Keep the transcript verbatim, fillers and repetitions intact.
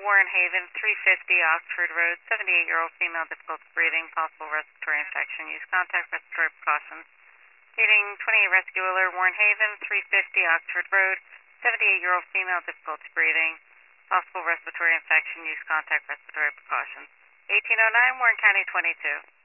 Warren Haven, three fifty Oxford Road, seventy-eight-year-old female, difficulty breathing, possible respiratory infection. Use contact respiratory precautions. Leading twenty-eight Rescue Alert, Warren Haven, three fifty Oxford Road, seventy-eight-year-old female, difficulty breathing, possible respiratory infection. Use contact respiratory precautions. eighteen oh nine, Warren County twenty-two.